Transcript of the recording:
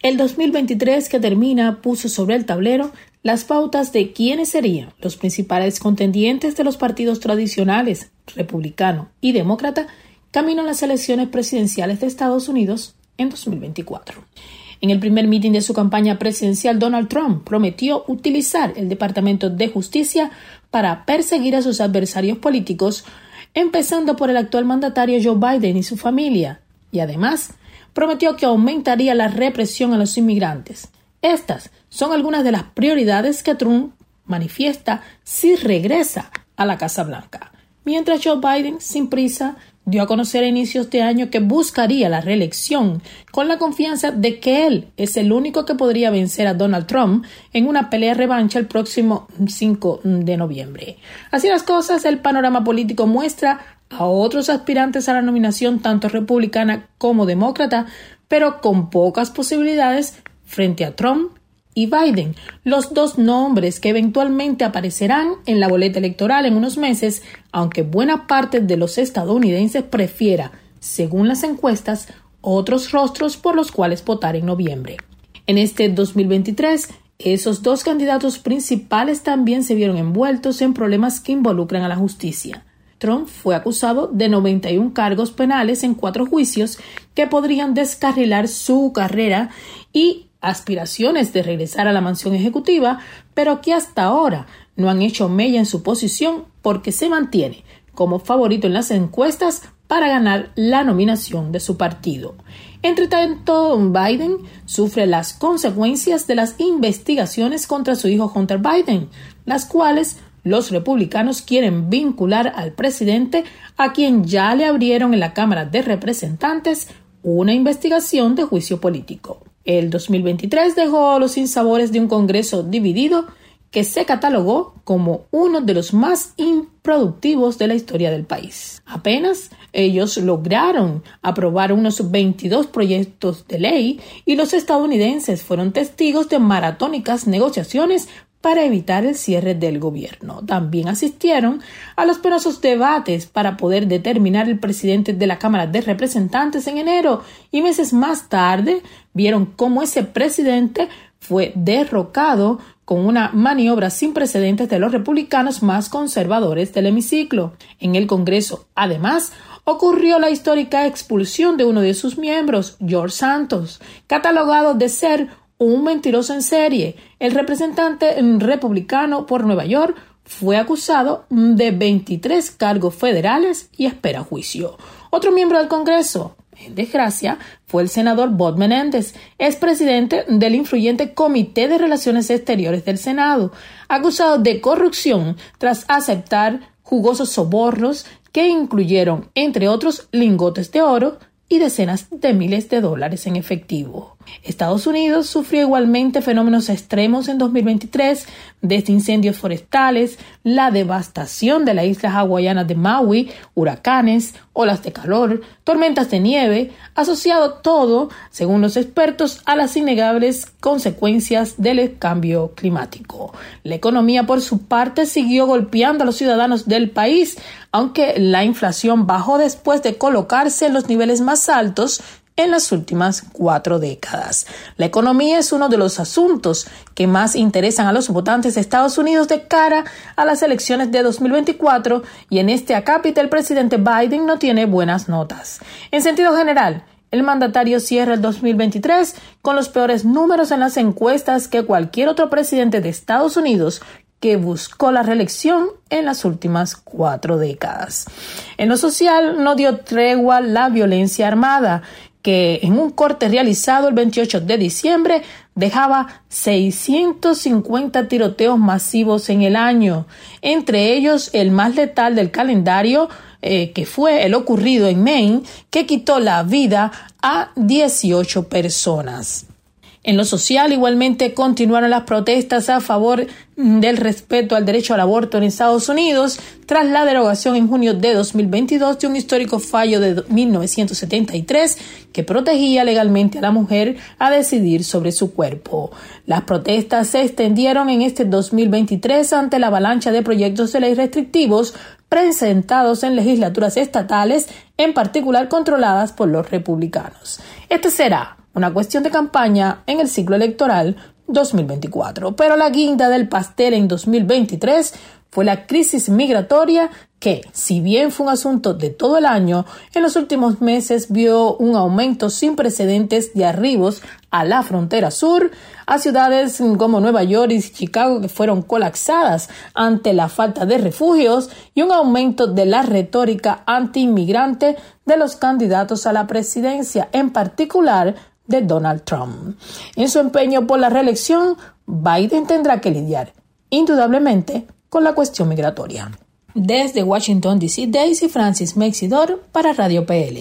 El 2023 que termina puso sobre el tablero las pautas de quiénes serían los principales contendientes de los partidos tradicionales, republicano y demócrata, camino a las elecciones presidenciales de Estados Unidos en 2024. En el primer mitin de su campaña presidencial, Donald Trump prometió utilizar el Departamento de Justicia para perseguir a sus adversarios políticos, empezando por el actual mandatario Joe Biden y su familia, y además prometió que aumentaría la represión a los inmigrantes. Estas son algunas de las prioridades que Trump manifiesta si regresa a la Casa Blanca, mientras Joe Biden, sin prisa, dio a conocer a inicios de año que buscaría la reelección con la confianza de que él es el único que podría vencer a Donald Trump en una pelea revancha el próximo 5 de noviembre. Así las cosas, el panorama político muestra a otros aspirantes a la nominación tanto republicana como demócrata, pero con pocas posibilidades frente a Trump y Biden, los dos nombres que eventualmente aparecerán en la boleta electoral en unos meses, aunque buena parte de los estadounidenses prefiera, según las encuestas, otros rostros por los cuales votar en noviembre. En este 2023, esos dos candidatos principales también se vieron envueltos en problemas que involucran a la justicia. Trump fue acusado de 91 cargos penales en 4 juicios que podrían descarrilar su carrera y aspiraciones de regresar a la mansión ejecutiva, pero que hasta ahora no han hecho mella en su posición porque se mantiene como favorito en las encuestas para ganar la nominación de su partido. Entre tanto, Biden sufre las consecuencias de las investigaciones contra su hijo Hunter Biden, las cuales los republicanos quieren vincular al presidente, a quien ya le abrieron en la Cámara de Representantes una investigación de juicio político. El 2023 dejó los sinsabores de un Congreso dividido que se catalogó como uno de los más improductivos de la historia del país. Apenas ellos lograron aprobar unos 22 proyectos de ley y los estadounidenses fueron testigos de maratónicas negociaciones para evitar el cierre del gobierno. También asistieron a los penosos debates para poder determinar el presidente de la Cámara de Representantes en enero, y meses más tarde vieron cómo ese presidente fue derrocado con una maniobra sin precedentes de los republicanos más conservadores del hemiciclo. En el Congreso, además, ocurrió la histórica expulsión de uno de sus miembros, George Santos, catalogado de ser un mentiroso en serie. El representante republicano por Nueva York fue acusado de 23 cargos federales y espera juicio. Otro miembro del Congreso, en desgracia, fue el senador Bob Menéndez, expresidente del influyente Comité de Relaciones Exteriores del Senado, acusado de corrupción tras aceptar jugosos sobornos que incluyeron, entre otros, lingotes de oro y decenas de miles de dólares en efectivo. Estados Unidos sufrió igualmente fenómenos extremos en 2023, desde incendios forestales, la devastación de la isla hawaiana de Maui, huracanes, olas de calor, tormentas de nieve, asociado todo, según los expertos, a las innegables consecuencias del cambio climático. La economía, por su parte, siguió golpeando a los ciudadanos del país, aunque la inflación bajó después de colocarse en los niveles más altos en las últimas 4 décadas. La economía es uno de los asuntos que más interesan a los votantes de Estados Unidos de cara a las elecciones de 2024, y en este acápite el presidente Biden no tiene buenas notas. En sentido general, el mandatario cierra el 2023 con los peores números en las encuestas que cualquier otro presidente de Estados Unidos que buscó la reelección en las últimas 4 décadas. En lo social, no dio tregua la violencia armada, que en un corte realizado el 28 de diciembre dejaba 650 tiroteos masivos en el año, entre ellos el más letal del calendario, que fue el ocurrido en Maine, que quitó la vida a 18 personas. En lo social, igualmente, continuaron las protestas a favor del respeto al derecho al aborto en Estados Unidos tras la derogación en junio de 2022 de un histórico fallo de 1973 que protegía legalmente a la mujer a decidir sobre su cuerpo. Las protestas se extendieron en este 2023 ante la avalancha de proyectos de ley restrictivos presentados en legislaturas estatales, en particular controladas por los republicanos. Este será una cuestión de campaña en el ciclo electoral 2024. Pero la guinda del pastel en 2023 fue la crisis migratoria que, si bien fue un asunto de todo el año, en los últimos meses vio un aumento sin precedentes de arribos a la frontera sur, a ciudades como Nueva York y Chicago que fueron colapsadas ante la falta de refugios y un aumento de la retórica anti-inmigrante de los candidatos a la presidencia, en particular de Donald Trump. En su empeño por la reelección, Biden tendrá que lidiar, indudablemente, con la cuestión migratoria. Desde Washington, D.C., Daisy Francis Mexidor para Radio PL.